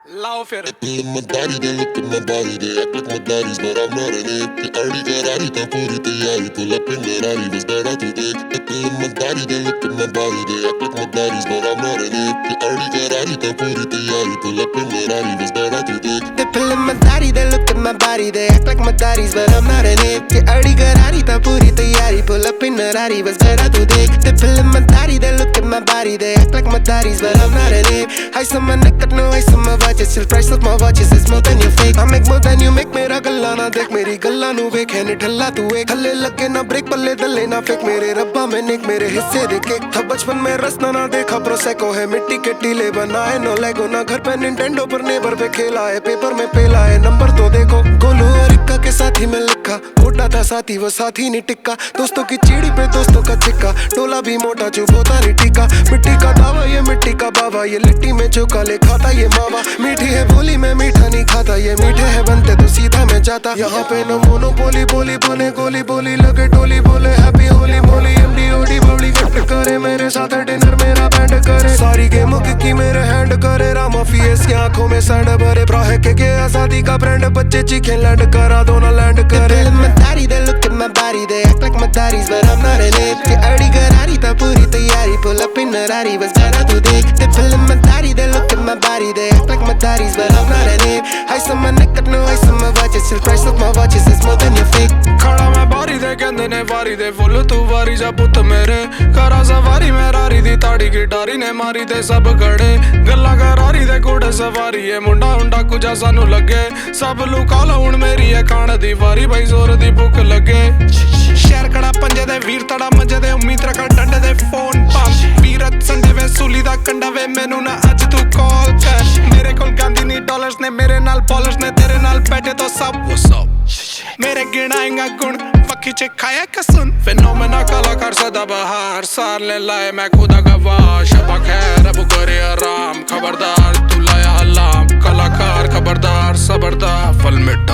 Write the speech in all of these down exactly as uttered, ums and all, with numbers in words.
लाओ फिर My body, they look at my body, they act like my daddies, but I'm not an ape. They already got Ari, the puri tayari, pull up in the Rari, was better today. My body, they look at my body, they act like my daddies, but I'm not an ape. They already got Ari, the puri tayari, pull up in the Rari, was better today. They pillin' my daddy, they look at my body, they act like my daddies, but I'm not an ape. They already got Ari, the puri tayari, pull up in the Rari, was better today. They pillin' my daddy, they look at my body, they act like my daddies, but I'm not an ape. Ice on my neck, got no ice on my watch, it's still price of my watches is more than you fake. I make more than you make. मेरा गल्ला ना देख मेरी गल्ला नू वेख है निठल्ला तू एक हल्ले लगे ना ब्रेक पल्ले दल्ले ना फेक मेरे रब्बा में निक मेरे हिस्से देखे था बचपन में रसना ना देखा प्रोसेको है मिट्टी के टीले बनाए नो लेगो ना घर पे निंटेंडो पर नेबर पे खेला है पेपर में पेला है नंबर तो देखो गोलू और इक्का के साथ ही में लिखा मोटा था साथी वो साथी नहीं टिक्का दोस्तों की चीड़ी पे दोस्तों का चिक्का टोला भी मोटा चुप होता रिटी का मिट्टी का दावा ये मिट्टी का बाबा ये लिट्टी में चौका ले खाता ये मावा मीठी है बोली में मीठा नहीं खाता ये मीठे है बनते तो सीधा मैं जाता यहाँ पे न मोनोपोली बोली बने गोली बोली लगे टोली बोले हैप्पी होली मोली एमडी ओडी बबली गिफ्ट करे मेरे साथ डिनर मेरा बैंड करे सारी गेमों की मेरे हैंड करे रामा फीएस की आंखों में सैंड भरे ब्राहे के के आजादी का ब्रांड बच्चे चीखे लैंड करा दो ना लैंड करे my daddy they look at my body they act like my daddies but I'm not an ape they already got Ari ta puri tayari pull up in the Rari was better today they pillin' my daddy they look at my body they act like my daddies but I'm not an ape ice on my neck got no ice on my watch it's still price of my watches is more than you fake खड़ा मैं बारी दे कहंदे ने वारी दे full तू वारी जा पुत मेरे करा सवारी मैं रारी दी ताड़ी गिटारी ने मारी दे सब गड़े गल्ला करारी दे घोड़े सवारी है मुंडा हुंडा कुजा सानू लगे सब लुका लो हुण मेरी है कान दी वारी भाई जोर दी भुख लगे शहर कड़ा पंजे दे वीर तड़ा मजे दे उम्मीद रखा डंडे दे फोन पंप वीरत संडे वे सूली दा कंडा वे मैनू ना अज तू कॉल कर मेरे कोल गांधी नी डॉलर्स ने मेरे नाल बॉलर्स ने तेरे नाल बैठे तो सब वो सब मेरे गिनाएंगा गुण पक्की चे खाया कसुन फिनोमेना कलाकार सदा बहार सार ले लाए मैं खुदा गवाह शबा खैर अब करे आराम खबरदार तू लाया अलाम कलाकार खबरदार सबरदार फल मिठा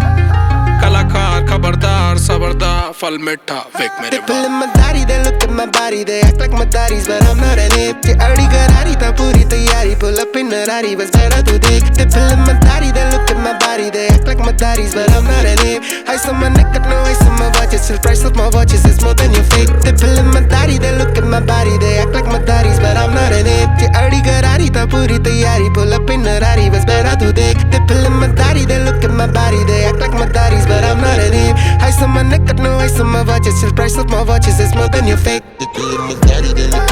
कलाकार खबरदार सबरदार फल मिठा वेक मेरे People in my daddy they look at my body they act like my daddies but I'm not an ape they already got Ari ta puri tayari pull up in the Rari was better today People in my daddy they look at my body they act like my daddies but I'm not an ape ice on my neck got no ice on my watch it's still price of my watches is more than you fake People in my daddy they look at my body they act like my daddies but I'm not an ape they already got Ari ta puri tayari pull up in the Rari was better today People in my daddy they look at my body they act like my daddies but I'm not an ape ice on my neck got no ice on my watch it's still price of my watches is more than you fake My daddy, they look